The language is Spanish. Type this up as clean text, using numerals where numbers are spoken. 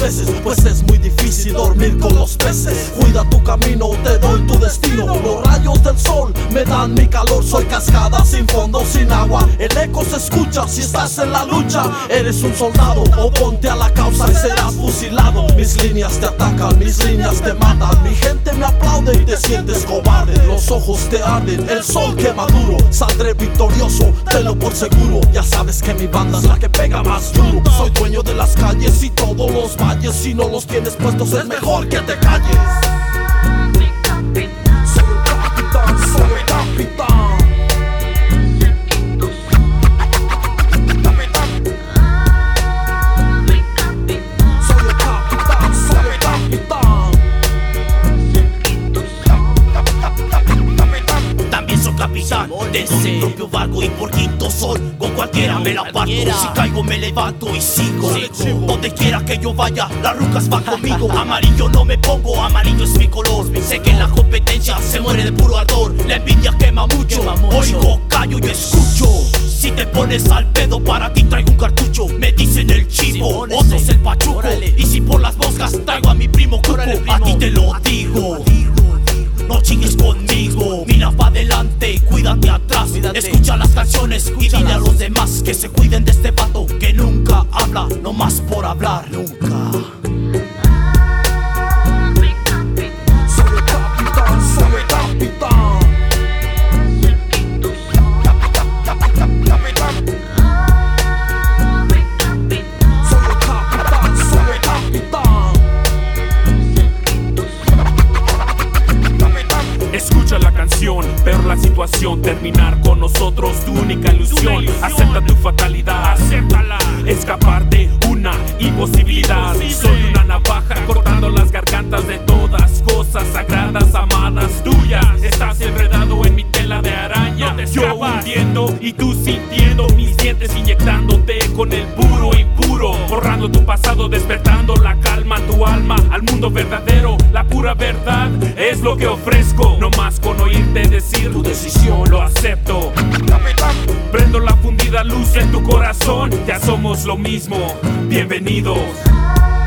veces, pues es muy difícil dormir con los peces. Cuida tu camino, te doy tu destino. Los rayos del sol me dan mi calor. Soy cascada sin fondo, sin agua. El eco se escucha si estás en la lucha. Eres un soldado o ponte a la causa y serás fusilado. Mis líneas te atacan, mis líneas te matan. Mi gente me aplaude y te sientes cobarde. Los ojos te arden, el sol quema duro. Saldré victorioso, tenlo por seguro. Ya sabes que mi banda es la que pega más duro. Soy dueño de las calles y todos los valles. Si no los tienes puestos es mejor que te calles. Soy el capitán, soy el capitán. Soy el capitán, soy el capitán. También soy capitán, tengo mi propio barco y por quinto sol. Con cualquiera me la parto, si caigo me levanto y sigo. Donde quiera que yo vaya, las rucas van conmigo. Amarillo no me pongo, amarillo es mi color. Sé que en la competencia se muere de puro ardor. La envidia quema mucho, oigo, callo y escucho. Si te pones al pedo, para ti traigo un cartucho. Me dicen el chivo, otros el pachuco. Y si por las moscas traigo a mi primo Cuco, a ti te lo digo. No chingues conmigo, mira pa' adelante, cuídate atrás. Escucha las canciones y dile a los demás que se cuiden de este vato que nunca habla, no más por hablar, nunca. Soy el capitán, soy el capitán. Soy el capitán, soy el capitán. Escucha la canción, peor la situación. Terminar con nosotros, tu única ilusión. Acepta tu fatalidad, acéptala. Escapar de una imposibilidad. Soy una navaja cortando las gargantas de todas cosas sagradas, amadas tuyas. Estás enredado en mi tela de araña. Yo hundiendo y tú sintiendo mis dientes inyectándote con el puro impuro. Borrando tu pasado, despertando la calma, tu alma al mundo verdadero. La pura verdad es lo que ofrezco. No más con oírte decir tu decisión, lo acepto. Prendo la fundida luz en tu corazón. Ya somos lo mismo, bienvenidos.